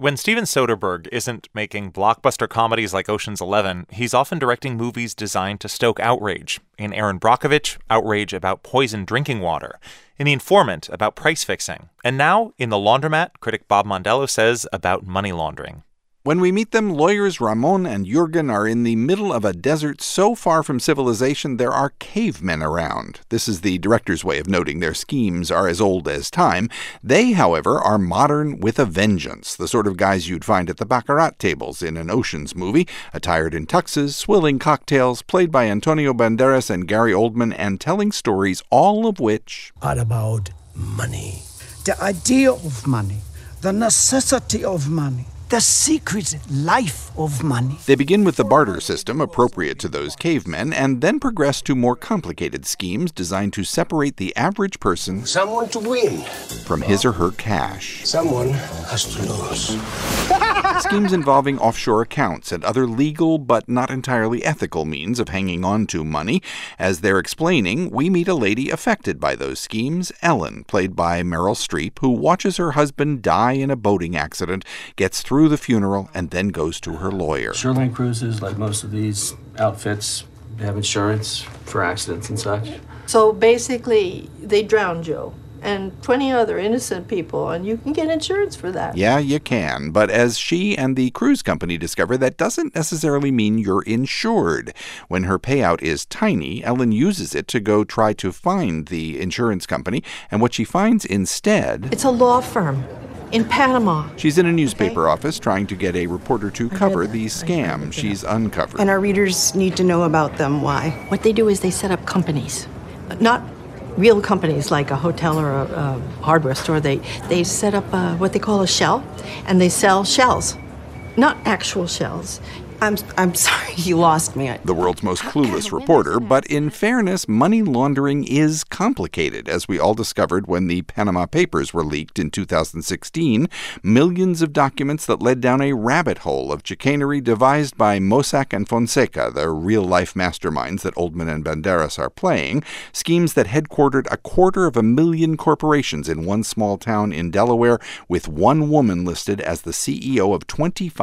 When Steven Soderbergh isn't making blockbuster comedies like Ocean's 11, he's often directing movies designed to stoke outrage. In Erin Brockovich, outrage about poisoned drinking water. In The Informant, about price fixing. And now, in The Laundromat, critic Bob Mondello says about money laundering. When we meet them, lawyers Ramon and Jurgen are in the middle of a desert so far from civilization there are cavemen around. This is the director's way of noting their schemes are as old as time. They, however, are modern with a vengeance, the sort of guys you'd find at the baccarat tables in an Ocean's movie, attired in tuxes, swilling cocktails, played by Antonio Banderas and Gary Oldman, and telling stories, all of which are about money. The idea of money, the necessity of money. The secret life of money. They begin with the barter system appropriate to those cavemen and then progress to more complicated schemes designed to separate the average person Someone to win from his or her cash. Someone has to lose. Schemes involving offshore accounts and other legal but not entirely ethical means of hanging on to money. As they're explaining, we meet a lady affected by those schemes, Ellen, played by Meryl Streep, who watches her husband die in a boating accident, gets through the funeral, and then goes to her lawyer. Shoreline Cruises, like most of these outfits, have insurance for accidents and such. So basically, they drowned Joe and 20 other innocent people, and you can get insurance for that. Yeah, you can. But as she and the cruise company discover, that doesn't necessarily mean you're insured. When her payout is tiny, Ellen uses it to go try to find the insurance company, and what she finds instead... It's a law firm in Panama. She's in a newspaper office trying to get a reporter to cover the scam she's uncovered. And our readers need to know about them. Why? What they do is they set up companies. Not real companies like a hotel or a hardware store. They set up what they call a shell, and they sell shells, not actual shells. I'm sorry, you lost me. The world's most clueless reporter, but in fairness, money laundering is complicated, as we all discovered when the Panama Papers were leaked in 2016. Millions of documents that led down a rabbit hole of chicanery devised by Mossack and Fonseca, the real-life masterminds that Oldman and Banderas are playing, schemes that headquartered 250,000 corporations in one small town in Delaware, with one woman listed as the CEO of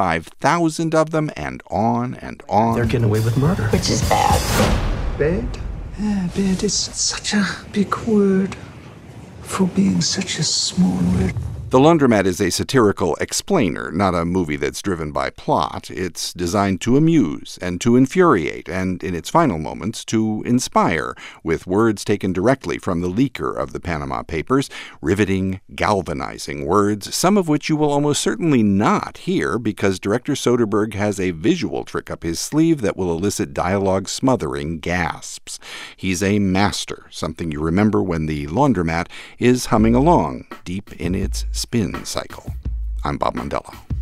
25,000 of them, and on and on. They're getting away with murder. Which is bad. Bad? Yeah, bad is such a big word for being such a small word. The Laundromat is a satirical explainer, not a movie that's driven by plot. It's designed to amuse and to infuriate, and in its final moments, to inspire, with words taken directly from the leaker of the Panama Papers, riveting, galvanizing words, some of which you will almost certainly not hear because director Soderbergh has a visual trick up his sleeve that will elicit dialogue-smothering gasps. He's a master, something you remember when the Laundromat is humming along, deep in its spin cycle. I'm Bob Mondello.